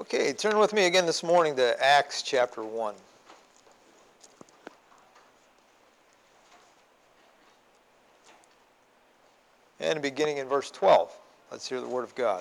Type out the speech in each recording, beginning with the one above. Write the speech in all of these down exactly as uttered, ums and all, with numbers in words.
Okay, turn with me again this morning to Acts chapter one. And beginning in verse twelve. Let's hear the word of God.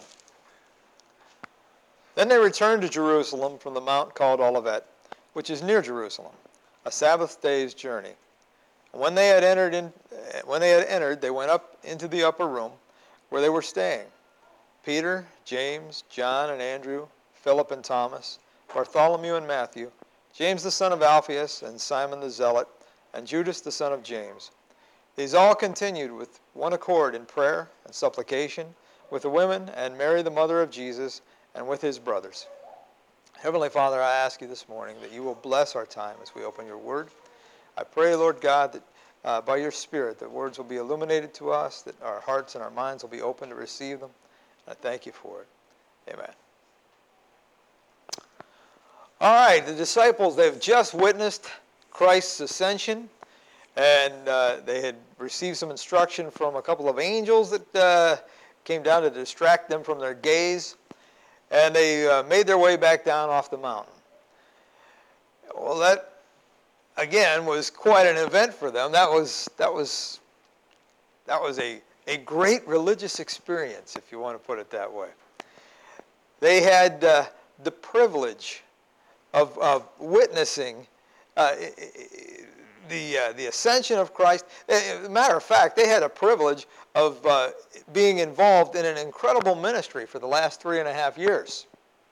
Then they returned to Jerusalem from the mount called Olivet, which is near Jerusalem, a Sabbath day's journey. And when they had entered in, when they had entered, they went up into the upper room where they were staying. Peter, James, John, and Andrew, Philip and Thomas, Bartholomew and Matthew, James the son of Alphaeus, and Simon the Zealot, and Judas the son of James. These all continued with one accord in prayer and supplication with the women and Mary the mother of Jesus and with his brothers. Heavenly Father, I ask you this morning that you will bless our time as we open your word. I pray, Lord God, that uh, by your Spirit, that words will be illuminated to us, that our hearts and our minds will be open to receive them. I thank you for it. Amen. All right, the disciples, they've just witnessed Christ's ascension, and uh, they had received some instruction from a couple of angels that uh, came down to distract them from their gaze, and they uh, made their way back down off the mountain. Well, that, again, was quite an event for them. That was, that was, that was a, a great religious experience, if you want to put it that way. They had uh, the privilege Of, of witnessing uh, the uh, the ascension of Christ. As a matter of fact, they had a privilege of uh, being involved in an incredible ministry for the last three and a half years.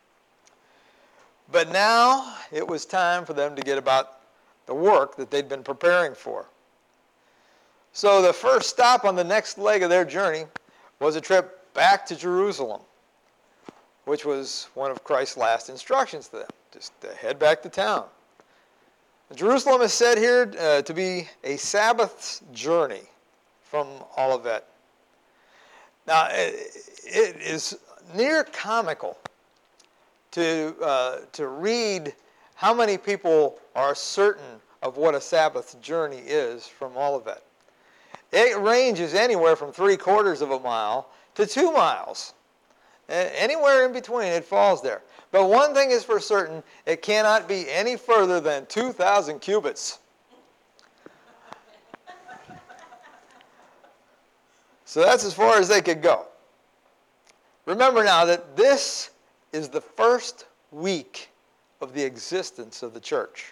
But now it was time for them to get about the work that they'd been preparing for. So the first stop on the next leg of their journey was a trip back to Jerusalem, which was one of Christ's last instructions to them. Just uh, head back to town. Jerusalem is said here uh, to be a Sabbath's journey from Olivet. Now, it, it is near comical to, uh, to read how many people are certain of what a Sabbath journey is from Olivet. It ranges anywhere from three quarters of a mile to two miles. Anywhere in between, it falls there. But one thing is for certain, it cannot be any further than two thousand cubits. So that's as far as they could go. Remember now that this is the first week of the existence of the church.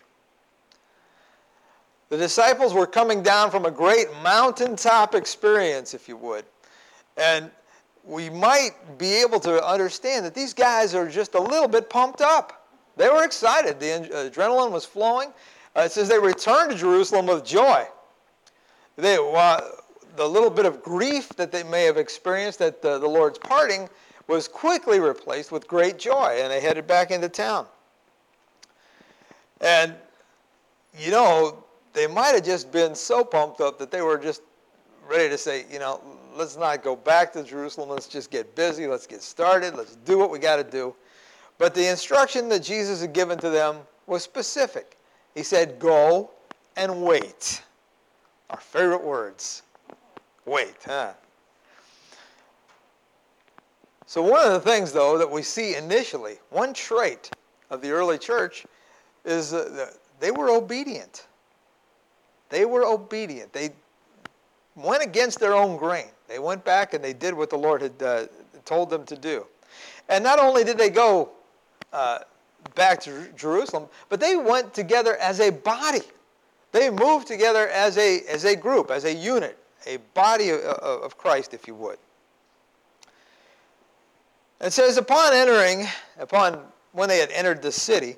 The disciples were coming down from a great mountaintop experience, if you would. And we might be able to understand that these guys are just a little bit pumped up. They were excited. The adrenaline was flowing. Uh, it says they returned to Jerusalem with joy. They, uh, the little bit of grief that they may have experienced at the, the Lord's parting was quickly replaced with great joy, and they headed back into town. And, you know, they might have just been so pumped up that they were just ready to say, you know, let's not go back to Jerusalem. Let's just get busy. Let's get started. Let's do what we got to do. But the instruction that Jesus had given to them was specific. He said, go and wait. Our favorite words. Wait, huh? So one of the things, though, that we see initially, one trait of the early church is that they were obedient. They were obedient. They went against their own grain. They went back and they did what the Lord had uh, told them to do. And not only did they go uh, back to Jerusalem, but they went together as a body. They moved together as a, as a group, as a unit, a body of, of Christ, if you would. It says, upon entering, upon when they had entered the city,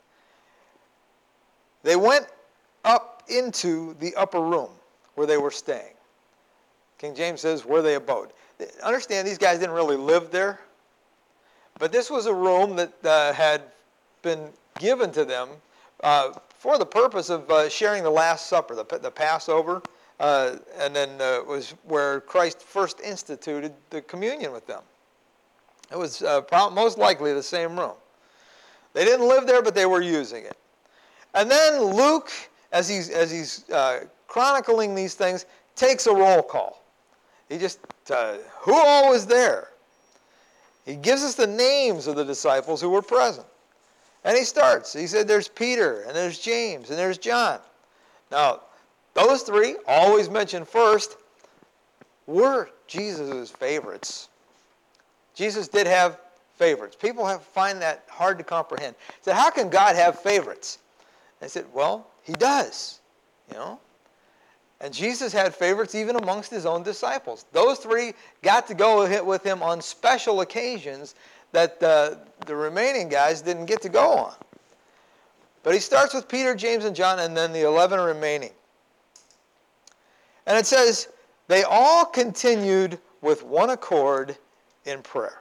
they went up into the upper room where they were staying. King James says, where they abode. Understand, these guys didn't really live there. But this was a room that uh, had been given to them uh, for the purpose of uh, sharing the Last Supper, the, the Passover, uh, and then uh, was where Christ first instituted the communion with them. It was uh, most likely the same room. They didn't live there, but they were using it. And then Luke, as he's, as he's uh, chronicling these things, takes a roll call. He just, uh, who all was there? He gives us the names of the disciples who were present. And he starts. He said there's Peter, and there's James, and there's John. Now, those three, always mentioned first, were Jesus' favorites. Jesus did have favorites. People have find that hard to comprehend. He said, how can God have favorites? And I said, well, he does, you know. And Jesus had favorites even amongst his own disciples. Those three got to go with him on special occasions that uh, the remaining guys didn't get to go on. But he starts with Peter, James, and John, and then the eleven remaining. And it says, they all continued with one accord in prayer.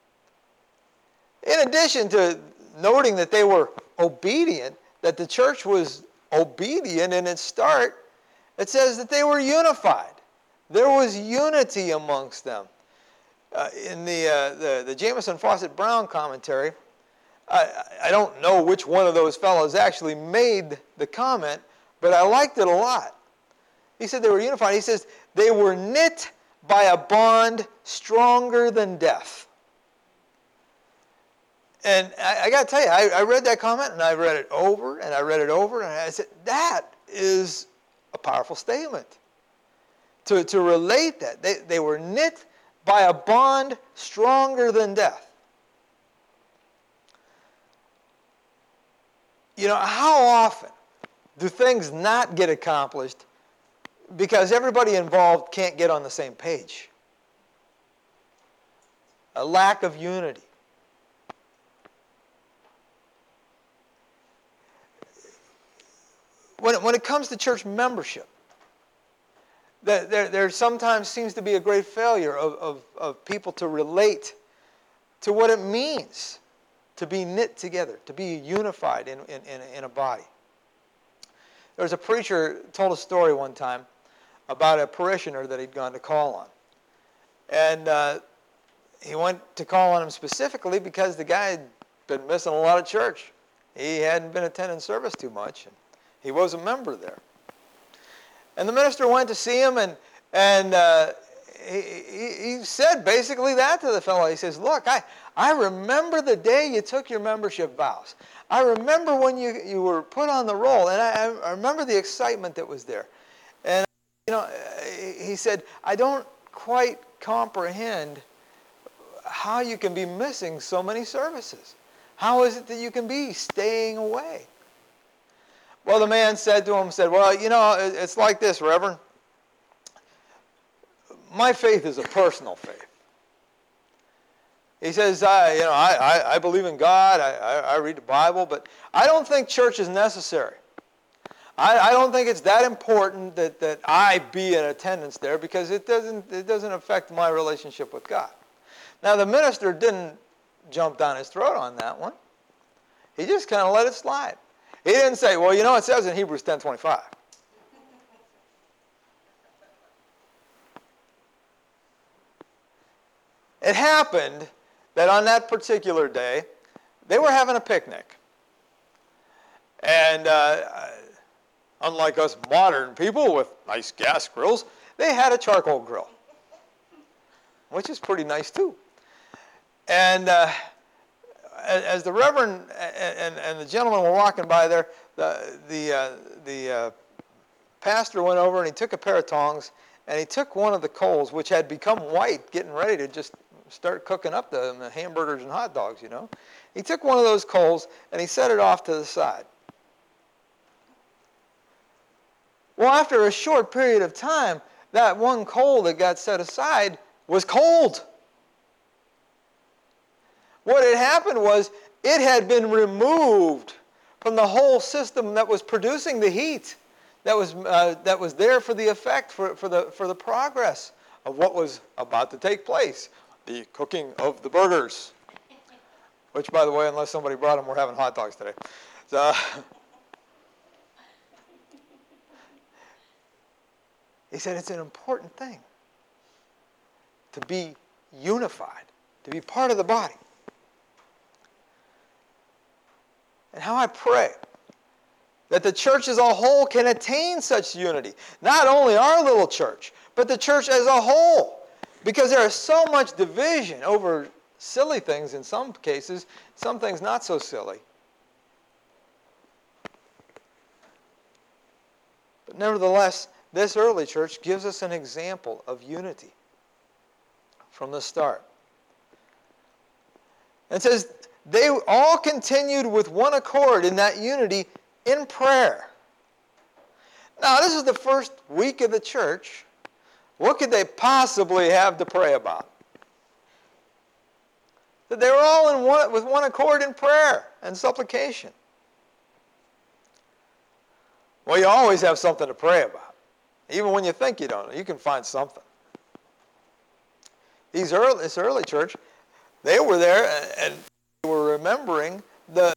In addition to noting that they were obedient, that the church was obedient in its start, it says that they were unified. There was unity amongst them. Uh, in the, uh, the, the Jamieson Fawcett Brown commentary, I, I don't know which one of those fellows actually made the comment, but I liked it a lot. He said they were unified. He says they were knit by a bond stronger than death. And I, I got to tell you, I, I read that comment, and I read it over, and I read it over, and I said, that is a powerful statement. To, to relate that. They, they were knit by a bond stronger than death. You know, how often do things not get accomplished because everybody involved can't get on the same page? A lack of unity. When it, when it comes to church membership, there, there, there sometimes seems to be a great failure of, of, of people to relate to what it means to be knit together, to be unified in, in, in, in a body. There was a preacher told a story one time about a parishioner that he'd gone to call on. And uh, he went to call on him specifically because the guy had been missing a lot of church. He hadn't been attending service too much. And he was a member there. And the minister went to see him, and, and uh, he, he, he said basically that to the fellow. He says, look, I, I remember the day you took your membership vows. I remember when you, you were put on the roll, and I, I remember the excitement that was there. And, you know, he said, I don't quite comprehend how you can be missing so many services. How is it that you can be staying away? Well, the man said to him, said, well, you know, it's like this, Reverend. My faith is a personal faith. He says, I, you know, I, I, I believe in God, I, I, I read the Bible, but I don't think church is necessary. I, I don't think it's that important that, that I be in attendance there because it doesn't, it doesn't affect my relationship with God. Now, the minister didn't jump down his throat on that one. He just kind of let it slide. He didn't say, well, you know, it says in Hebrews ten twenty-five. It happened that on that particular day, they were having a picnic. And uh, unlike us modern people with nice gas grills, they had a charcoal grill, which is pretty nice too. And uh, as the Reverend and, and the gentleman were walking by there, the, the, uh, the uh, pastor went over and he took a pair of tongs and he took one of the coals, which had become white, getting ready to just start cooking up the, the hamburgers and hot dogs, you know. He took one of those coals and he set it off to the side. Well, after a short period of time, that one coal that got set aside was cold. What had happened was it had been removed from the whole system that was producing the heat that was, uh, that was there for the effect, for, for, the, for the progress of what was about to take place, the cooking of the burgers. Which, by the way, unless somebody brought them, we're having hot dogs today. So, he said it's an important thing to be unified, to be part of the body. And how I pray that the church as a whole can attain such unity. Not only our little church, but the church as a whole. Because there is so much division over silly things in some cases, some things not so silly. But nevertheless, this early church gives us an example of unity from the start. It says, they all continued with one accord in that unity in prayer. Now, this is the first week of the church. What could they possibly have to pray about? That they were all in one, with one accord in prayer and supplication. Well, you always have something to pray about. Even when you think you don't, you can find something. These early, this early church, they were there and, and they were remembering the,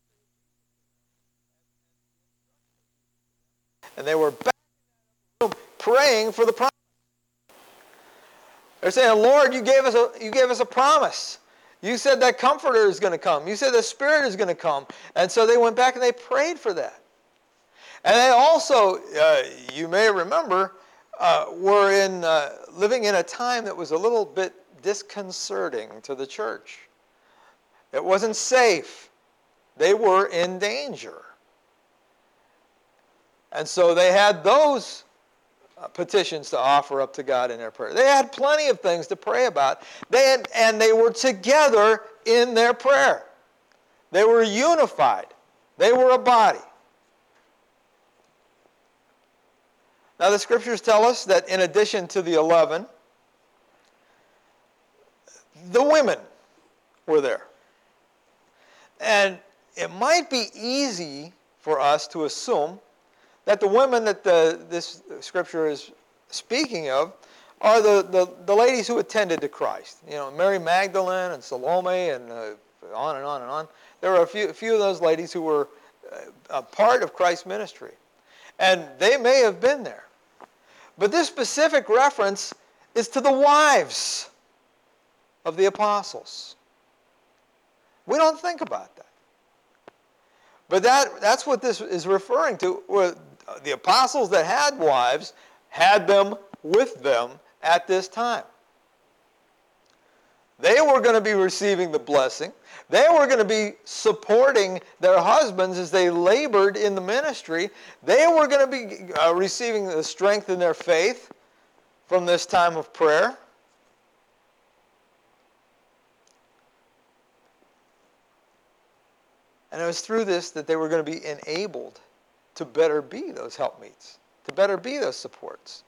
and they were back in the room praying for the promise. They're saying, Lord, you gave us a, you gave us a promise. You said that Comforter is going to come. You said the Spirit is going to come. And so they went back and they prayed for that. And they also, uh, you may remember, uh, were in uh, living in a time that was a little bit disconcerting to the church. It wasn't safe. They were in danger. And so they had those uh, petitions to offer up to God in their prayer. They had plenty of things to pray about. They had, and they were together in their prayer. They were unified. They were a body. Now the scriptures tell us that in addition to the eleven, the women were there. And it might be easy for us to assume that the women that the, this scripture is speaking of are the, the, the ladies who attended to Christ. You know, Mary Magdalene and Salome and uh, on and on and on. There were a few, a few of those ladies who were a part of Christ's ministry. And they may have been there. But this specific reference is to the wives of the apostles. We don't think about that. But that, that's what this is referring to. The apostles that had wives had them with them at this time. They were going to be receiving the blessing. They were going to be supporting their husbands as they labored in the ministry. They were going to be uh, receiving the strength in their faith from this time of prayer. And it was through this that they were going to be enabled to better be those helpmeets, to better be those supports.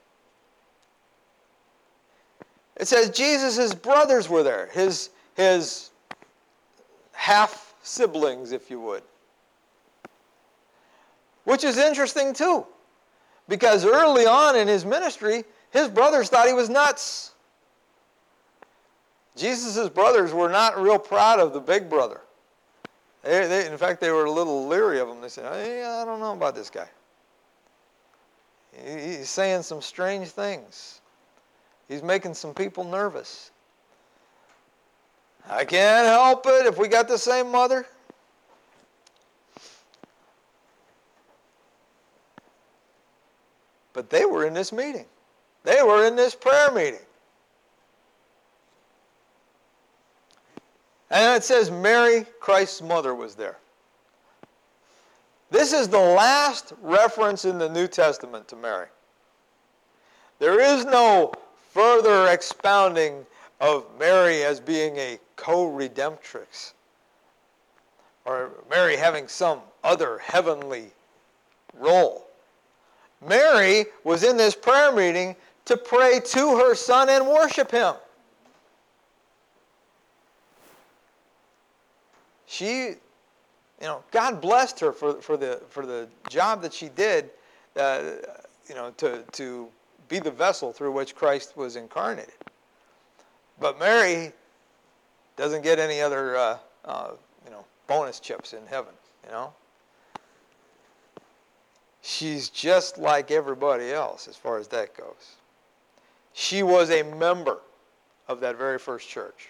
It says Jesus' brothers were there, his, his half-siblings, if you would. Which is interesting too, because early on in his ministry, his brothers thought he was nuts. Jesus' brothers were not real proud of the big brother. They, they, in fact, they were a little leery of him. They said, hey, I don't know about this guy. He, he's saying some strange things. He's making some people nervous. I can't help it if we got the same mother. But they were in this meeting. They were in this prayer meeting. And it says Mary, Christ's mother, was there. This is the last reference in the New Testament to Mary. There is no further expounding of Mary as being a co-redemptrix, or Mary having some other heavenly role. Mary was in this prayer meeting to pray to her Son and worship Him. She, you know, God blessed her for, for, the, for the job that she did, uh, you know, to, to be the vessel through which Christ was incarnated. But Mary doesn't get any other, uh, uh, you know, bonus chips in heaven, you know. She's just like everybody else as far as that goes. She was a member of that very first church.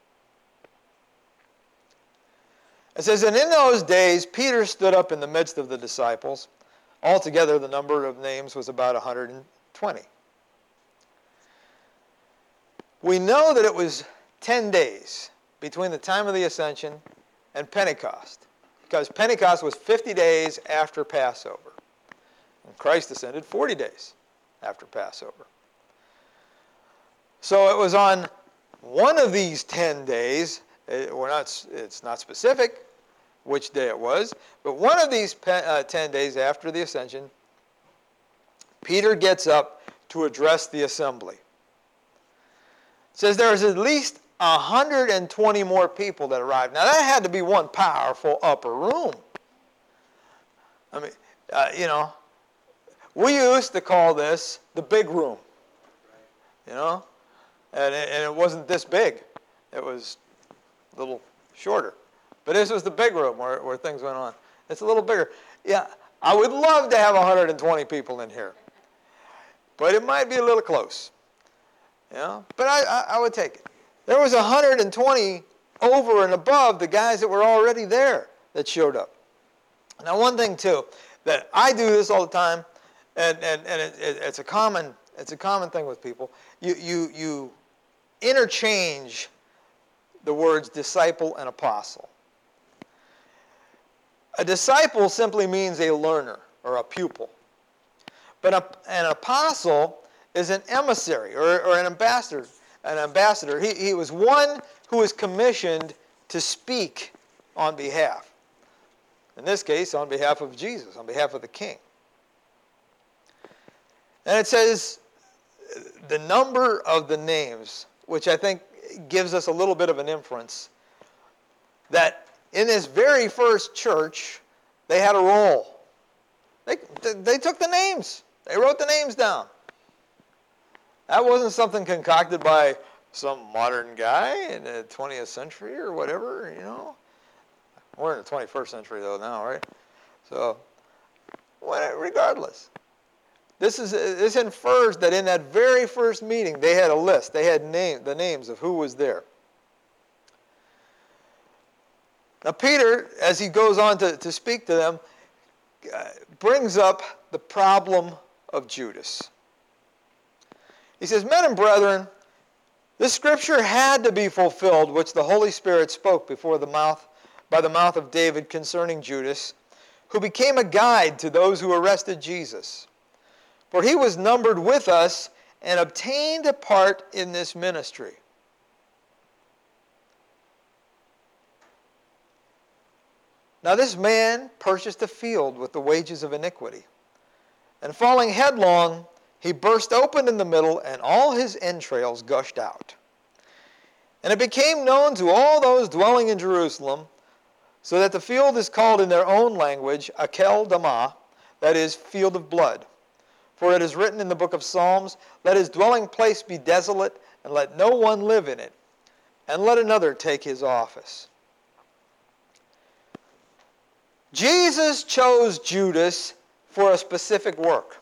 It says, and in those days, Peter stood up in the midst of the disciples. Altogether, the number of names was about one hundred twenty. We know that it was ten days between the time of the ascension and Pentecost. Because Pentecost was fifty days after Passover. And Christ ascended forty days after Passover. So it was on one of these ten days, it, we're not, it's not specific which day it was, but one of these uh, ten days after the ascension, Peter gets up to address the assembly. It says there was at least one hundred twenty more people that arrived. Now that had to be one powerful upper room. I mean, uh, you know, we used to call this the big room, you know, and it, and it wasn't this big. It was a little shorter. But this was the big room where, where things went on. It's a little bigger. Yeah, I would love to have one hundred twenty people in here, but it might be a little close. You know, but I, I, I would take it. There was one hundred twenty over and above the guys that were already there that showed up. Now, one thing too, that I do this all the time, and, and, and it, it, it's a common it's a common thing with people. You you you interchange the words disciple and apostle. A disciple simply means a learner or a pupil. But a, an apostle is an emissary or, or an ambassador. An ambassador. He, he was one who was commissioned to speak on behalf. In this case, on behalf of Jesus, on behalf of the King. And it says the number of the names, which I think gives us a little bit of an inference, that in this very first church, they had a roll. They, they took the names. They wrote the names down. That wasn't something concocted by some modern guy in the twentieth century or whatever, you know. We're in the twenty-first century, though, now, right? So, regardless. This, is, this infers that in that very first meeting, they had a list. They had name, the names of who was there. Now, Peter, as he goes on to, to speak to them, uh, brings up the problem of Judas. He says, men and brethren, this scripture had to be fulfilled, which the Holy Spirit spoke before the mouth, by the mouth of David concerning Judas, who became a guide to those who arrested Jesus. For he was numbered with us and obtained a part in this ministry. Now this man purchased a field with the wages of iniquity, and falling headlong, he burst open in the middle, and all his entrails gushed out. And it became known to all those dwelling in Jerusalem, so that the field is called in their own language, Akel Damah, that is, field of blood. For it is written in the book of Psalms, let his dwelling place be desolate, and let no one live in it, and let another take his office. Jesus chose Judas for a specific work.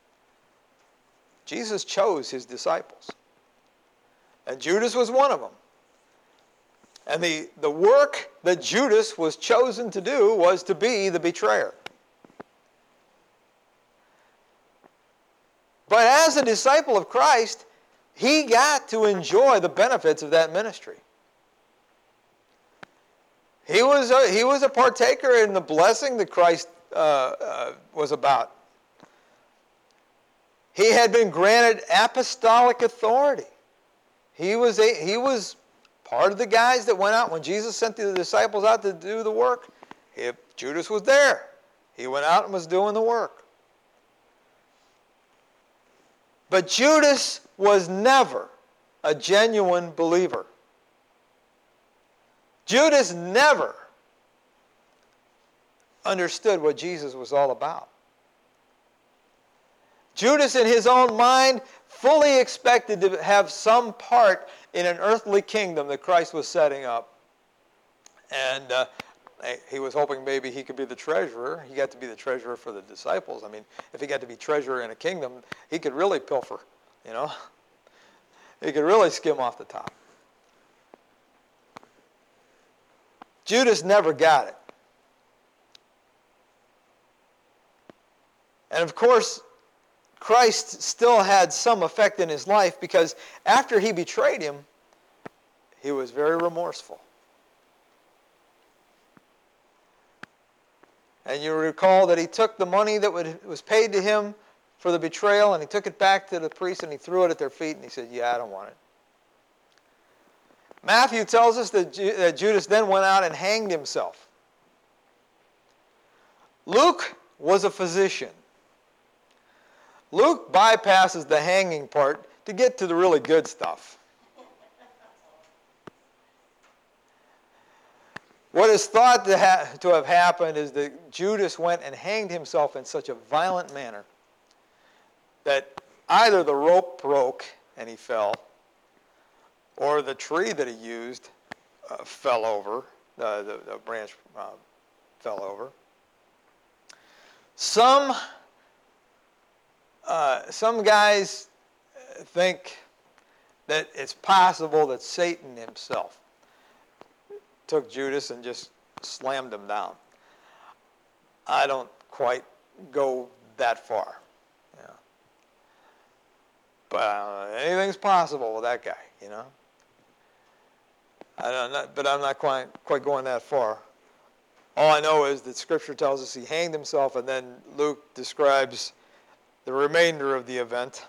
Jesus chose his disciples. And Judas was one of them. And the, the work that Judas was chosen to do was to be the betrayer. But as a disciple of Christ, he got to enjoy the benefits of that ministry. He was a, he was a partaker in the blessing that Christ uh, uh, was about. He had been granted apostolic authority. He was a, he was part of the guys that went out when Jesus sent the disciples out to do the work. If Judas was there, he went out and was doing the work. But Judas was never a genuine believer. Judas never understood what Jesus was all about. Judas, in his own mind, fully expected to have some part in an earthly kingdom that Christ was setting up. And uh, he was hoping maybe he could be the treasurer. He got to be the treasurer for the disciples. I mean, if he got to be treasurer in a kingdom, he could really pilfer, you know. He could really skim off the top. Judas never got it. And of course, Christ still had some effect in his life because after he betrayed him, he was very remorseful. And you recall that he took the money that was paid to him for the betrayal, and he took it back to the priest, and he threw it at their feet, and he said, yeah, I don't want it. Matthew tells us that Judas then went out and hanged himself. Luke was a physician. Luke bypasses the hanging part to get to the really good stuff. What is thought to, ha- to have happened is that Judas went and hanged himself in such a violent manner that either the rope broke and he fell, or the tree that he used uh, fell over, uh, the, the branch uh, fell over. Some, uh, some guys think that it's possible that Satan himself took Judas and just slammed him down. I don't quite go that far. Yeah. But uh, anything's possible with that guy, you know. I don't know, but I'm not quite, quite going that far. All I know is that Scripture tells us he hanged himself, and then Luke describes the remainder of the event.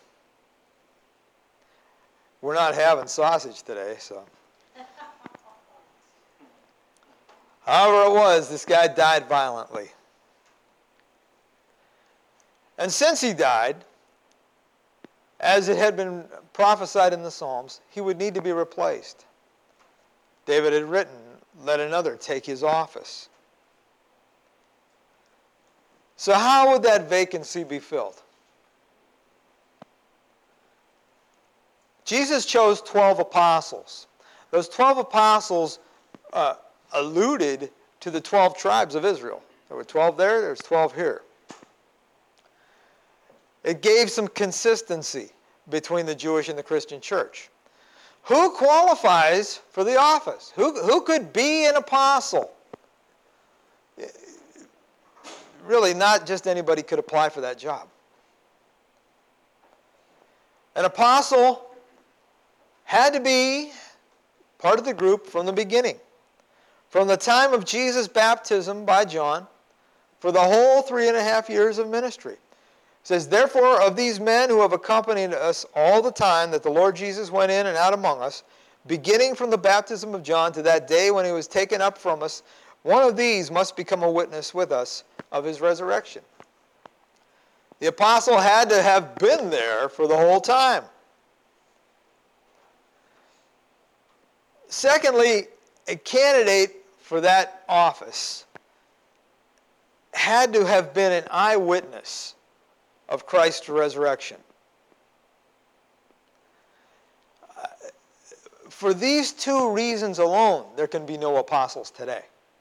We're not having sausage today, so. However it was, this guy died violently. And since he died, as it had been prophesied in the Psalms, he would need to be replaced. David had written, let another take his office. So how would that vacancy be filled? Jesus chose twelve apostles. Those twelve apostles uh, alluded to the twelve tribes of Israel. There were twelve there, there's twelve here. It gave some consistency between the Jewish and the Christian church. Who qualifies for the office? Who, who could be an apostle? Really, not just anybody could apply for that job. An apostle had to be part of the group from the beginning. From the time of Jesus' baptism by John, for the whole three and a half years of ministry. It says, therefore, of these men who have accompanied us all the time that the Lord Jesus went in and out among us, beginning from the baptism of John to that day when he was taken up from us, one of these must become a witness with us of his resurrection. The apostle had to have been there for the whole time. Secondly, a candidate for that office had to have been an eyewitness of Christ's resurrection. Uh, for these two reasons alone, there can be no apostles today.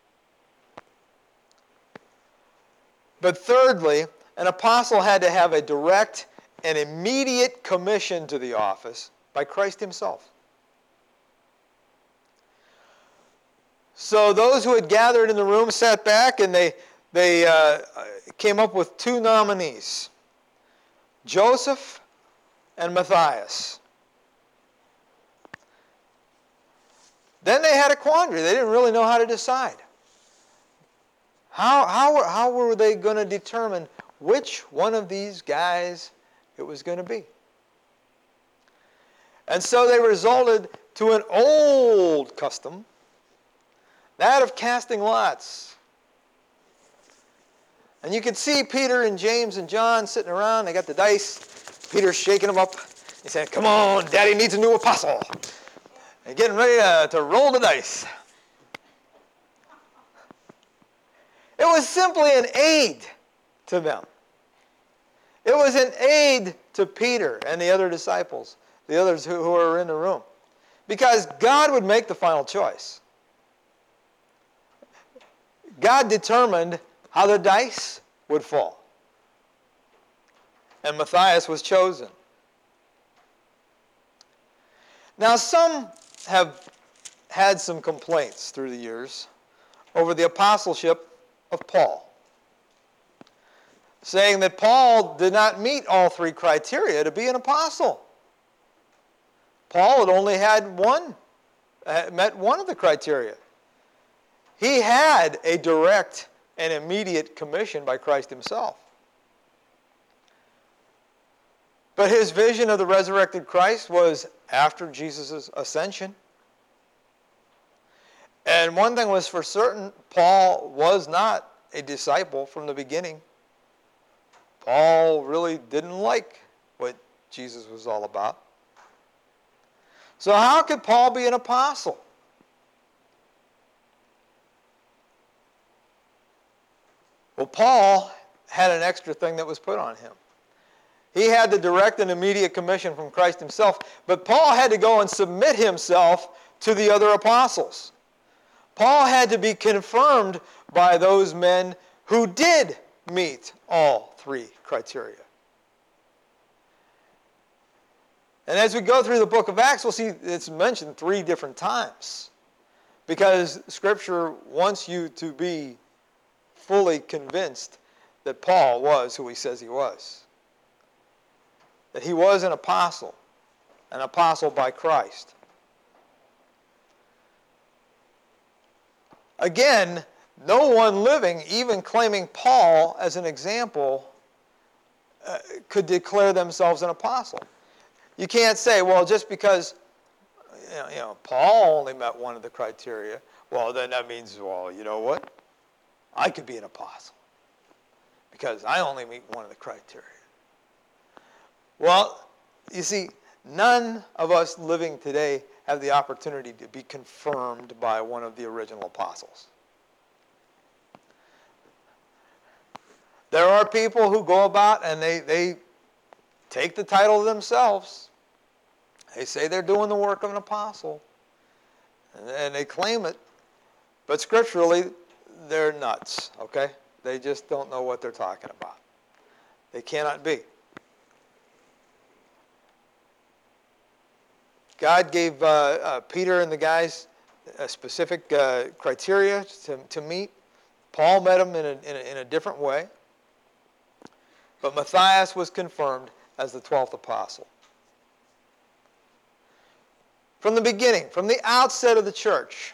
But thirdly, an apostle had to have a direct and immediate commission to the office by Christ himself. So those who had gathered in the room sat back and they, they uh, came up with two nominees, Joseph and Matthias. Then they had a quandary. They didn't really know how to decide. How, how, how were they going to determine which one of these guys it was going to be? And so they resorted to an old custom, that of casting lots. And you can see Peter and James and John sitting around. They got the dice. Peter's shaking them up. He said, come on, Daddy needs a new apostle. And getting ready to, to roll the dice. It was simply an aid to them. It was an aid to Peter and the other disciples, the others who, who were in the room. Because God would make the final choice. God determined how the dice would fall. And Matthias was chosen. Now, some have had some complaints through the years over the apostleship of Paul, saying that Paul did not meet all three criteria to be an apostle. Paul had only had one, uh, met one of the criteria. He had a direct an immediate commission by Christ himself. But his vision of the resurrected Christ was after Jesus' ascension. And one thing was for certain, Paul was not a disciple from the beginning. Paul really didn't like what Jesus was all about. So how could Paul be an apostle? Well, Paul had an extra thing that was put on him. He had the direct and immediate commission from Christ himself, but Paul had to go and submit himself to the other apostles. Paul had to be confirmed by those men who did meet all three criteria. And as we go through the book of Acts, we'll see it's mentioned three different times, because Scripture wants you to be fully convinced that Paul was who he says he was. That he was an apostle, an apostle by Christ. Again, no one living, even claiming Paul as an example, uh, could declare themselves an apostle. You can't say, well, just because you know, you know, Paul only met one of the criteria, well, then that means, well, you know what? I could be an apostle because I only meet one of the criteria. Well, you see, none of us living today have the opportunity to be confirmed by one of the original apostles. There are people who go about and they, they take the title themselves. They say they're doing the work of an apostle, and, and they claim it. But scripturally, they're nuts, okay? They just don't know what they're talking about. They cannot be. God gave uh, uh, Peter and the guys a specific uh, criteria to, to meet. Paul met them in a, in, a, in a different way. But Matthias was confirmed as the twelfth apostle. From the beginning, from the outset of the church,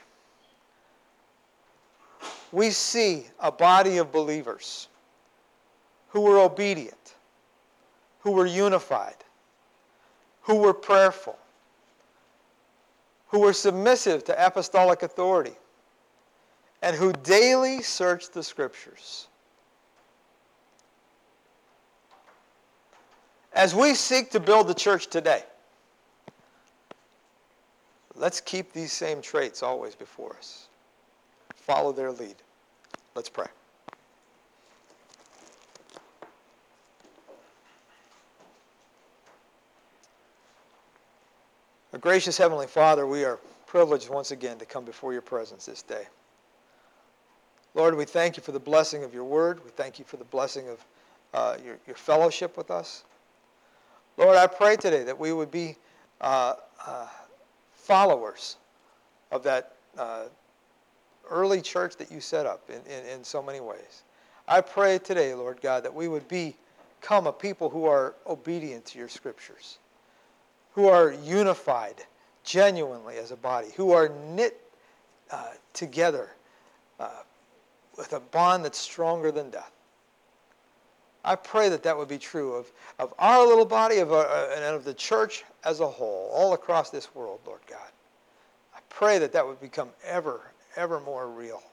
we see a body of believers who were obedient, who were unified, who were prayerful, who were submissive to apostolic authority, and who daily searched the Scriptures. As we seek to build the church today, let's keep these same traits always before us. Follow their lead. Let's pray. Our gracious Heavenly Father, we are privileged once again to come before your presence this day. Lord, we thank you for the blessing of your word. We thank you for the blessing of uh, your, your fellowship with us. Lord, I pray today that we would be uh, uh, followers of that uh, early church that you set up in, in, in so many ways. I pray today, Lord God, that we would become a people who are obedient to your Scriptures, who are unified genuinely as a body, who are knit uh, together uh, with a bond that's stronger than death. I pray that that would be true of, of our little body of our, uh, and of the church as a whole, all across this world, Lord God. I pray that that would become ever, ever more real.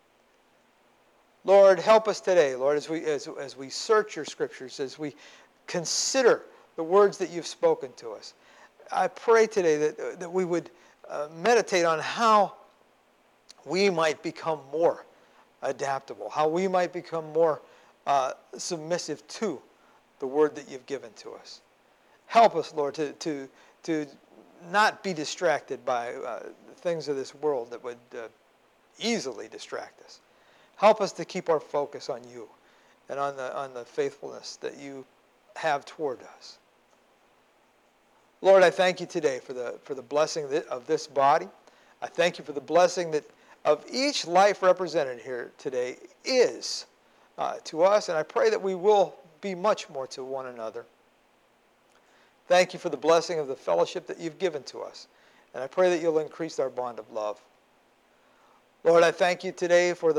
Lord, help us today, Lord, as we, as, as we search your Scriptures, as we consider the words that you've spoken to us. I pray today that, that we would uh, meditate on how we might become more adaptable, how we might become more uh, submissive to the word that you've given to us. Help us, Lord, to, to, to not be distracted by uh, the things of this world that would uh, easily distract us. Help us to keep our focus on you and on the, on the faithfulness that you have toward us. Lord, I thank you today for the, for the blessing of this body. I thank you for the blessing that of each life represented here today is uh, to us, and I pray that we will be much more to one another. Thank you for the blessing of the fellowship that you've given to us, and I pray that you'll increase our bond of love. Lord, I thank you today for the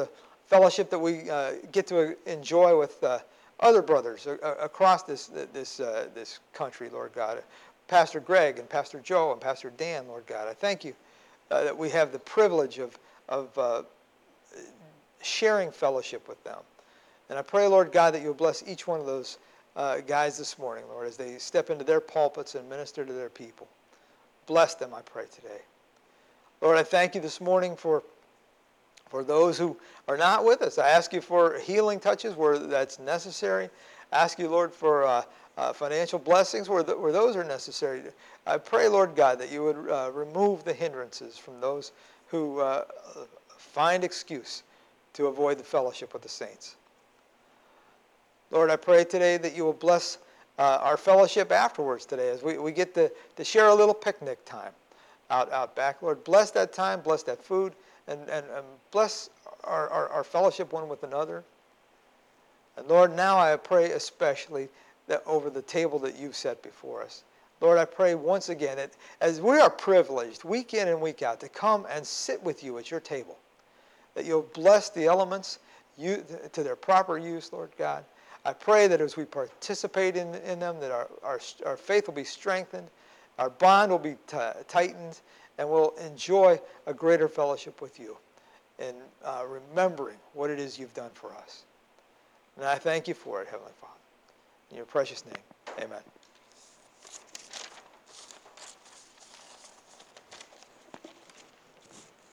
fellowship that we uh, get to enjoy with uh, other brothers uh, across this this uh, this country, Lord God. Pastor Greg and Pastor Joe and Pastor Dan, Lord God. I thank you uh, that we have the privilege of of uh, sharing fellowship with them. And I pray, Lord God, that you'll bless each one of those uh, guys this morning, Lord, as they step into their pulpits and minister to their people. Bless them, I pray, today. Lord, I thank you this morning for, for those who are not with us. I ask you for healing touches where that's necessary. I ask you, Lord, for uh, uh, financial blessings where, the, where those are necessary. I pray, Lord God, that you would uh, remove the hindrances from those who uh, find excuse to avoid the fellowship with the saints. Lord, I pray today that you will bless uh, our fellowship afterwards today as we, we get to, to share a little picnic time out, out back. Lord, bless that time, bless that food, and, and, and bless our, our, our fellowship one with another. And Lord, now I pray especially that over the table that you've set before us. Lord, I pray once again that as we are privileged week in and week out to come and sit with you at your table, that you'll bless the elements you, to their proper use, Lord God. I pray that as we participate in, in them, that our, our, our faith will be strengthened, our bond will be t- tightened, and we'll enjoy a greater fellowship with you in uh, remembering what it is you've done for us. And I thank you for it, Heavenly Father. In your precious name, amen.